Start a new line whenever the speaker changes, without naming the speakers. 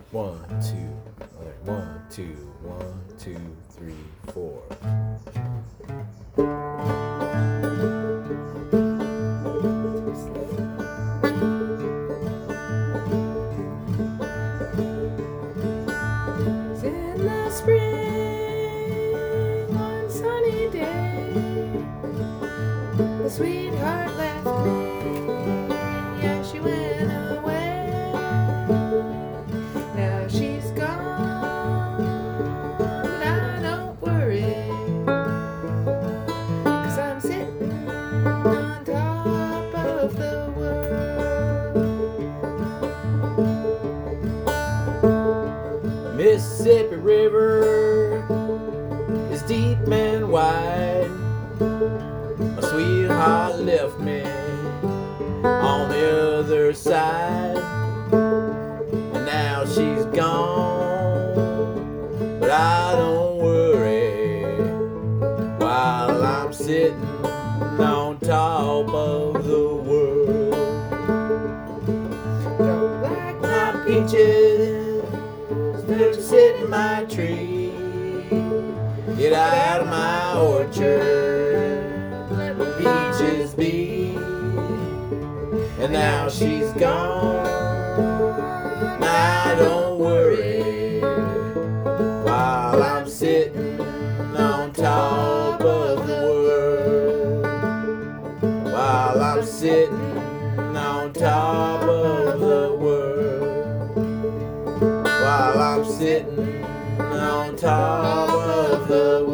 1, 2, 1, 2, 1, 2, 3, 4.
It's in the spring, one sunny day, the sweetheart left me. Yeah, she went away. Now she's gone, but I don't worry, 'cause I'm sitting on top of the world.
Mississippi River is deep and wide. My sweetheart left me on the other side, and now she's gone, but I don't worry, while I'm sitting on top of the world.
Don't like
My peaches, let you sit in my tree. Get out of my orchard, let the peaches be. And now she's gone, I don't worry, while I'm sitting on top of the world. While I'm sitting on top of the world. While I'm sitting on top of the world.